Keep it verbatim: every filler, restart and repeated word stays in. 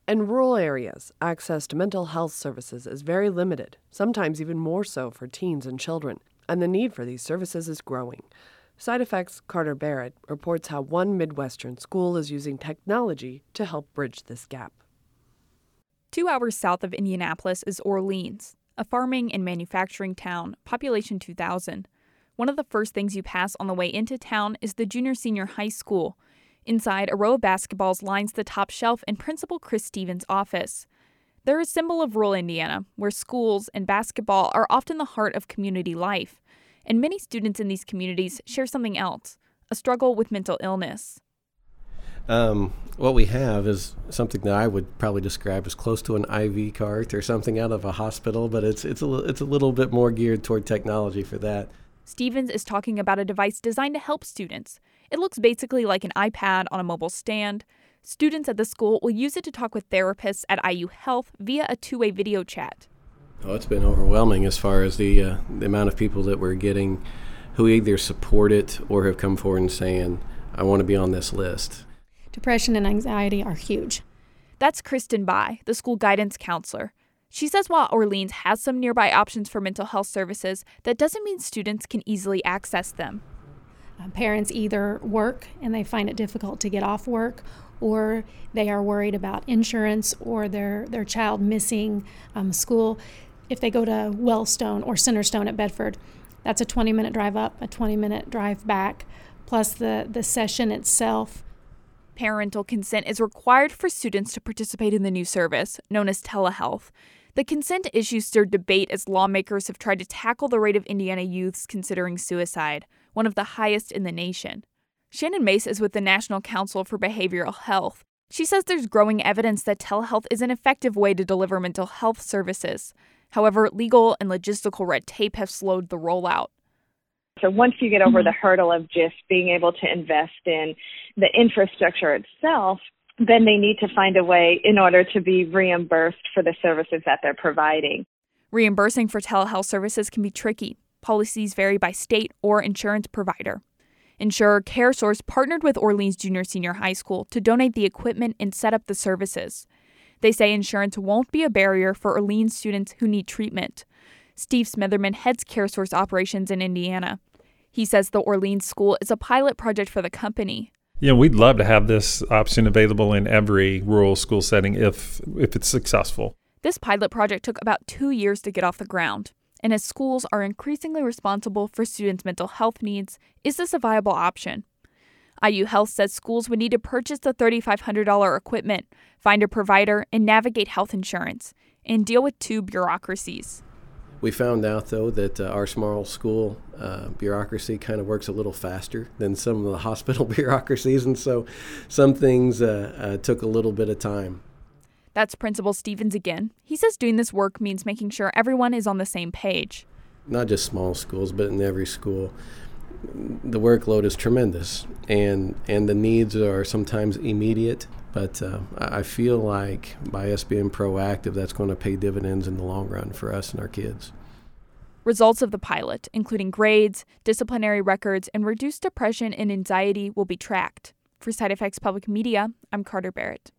In rural areas, access to mental health services is very limited, sometimes even more so for teens and children, and the need for these services is growing. Side Effects' Carter Barrett reports how one Midwestern school is using technology to help bridge this gap. Two hours south of Indianapolis is Orleans, a farming and manufacturing town, population two thousand. One of the first things you pass on the way into town is the junior-senior high school. Inside, a row of basketballs lines the top shelf in Principal Chris Stevens' office. They're a symbol of rural Indiana, where schools and basketball are often the heart of community life. And many students in these communities share something else, a struggle with mental illness. Um, what we have is something that I would probably describe as close to an I V cart or something out of a hospital, but it's it's a, it's a little bit more geared toward technology for that. Stevens is talking about a device designed to help students. It looks basically like an iPad on a mobile stand. Students at the school will use it to talk with therapists at I U Health via a two-way video chat. Oh, it's been overwhelming as far as the, uh, the amount of people that we're getting who either support it or have come forward and saying, I want to be on this list. Depression and anxiety are huge. That's Kristen Bai, the school guidance counselor. She says while Orleans has some nearby options for mental health services, that doesn't mean students can easily access them. Uh, parents either work and they find it difficult to get off work, or they are worried about insurance or their, their child missing um, school. If they go to Wellstone or Centerstone at Bedford, that's a twenty-minute drive up, a twenty-minute drive back, plus the, the session itself. Parental consent is required for students to participate in the new service, known as telehealth. The consent issue stirred debate as lawmakers have tried to tackle the rate of Indiana youths considering suicide, one of the highest in the nation. Shannon Mace is with the National Council for Behavioral Health. She says there's growing evidence that telehealth is an effective way to deliver mental health services. However, legal and logistical red tape have slowed the rollout. So once you get over the hurdle of just being able to invest in the infrastructure itself, then they need to find a way in order to be reimbursed for the services that they're providing. Reimbursing for telehealth services can be tricky. Policies vary by state or insurance provider. Insurer CareSource partnered with Orleans Junior Senior High School to donate the equipment and set up the services. They say insurance won't be a barrier for Orleans students who need treatment. Steve Smitherman heads CareSource operations in Indiana. He says the Orleans school is a pilot project for the company. Yeah, we'd love to have this option available in every rural school setting if if it's successful. This pilot project took about two years to get off the ground. And as schools are increasingly responsible for students' mental health needs, is this a viable option? I U Health says schools would need to purchase the three thousand five hundred dollars equipment, find a provider, and navigate health insurance, and deal with two bureaucracies. We found out, though, that uh, our small school uh, bureaucracy kind of works a little faster than some of the hospital bureaucracies, and so some things uh, uh, took a little bit of time. That's Principal Stevens again. He says doing this work means making sure everyone is on the same page. Not just small schools, but in every school. The workload is tremendous, and and the needs are sometimes immediate, but uh, I feel like by us being proactive, that's going to pay dividends in the long run for us and our kids. Results of the pilot, including grades, disciplinary records, and reduced depression and anxiety, will be tracked. For Side Effects Public Media, I'm Carter Barrett.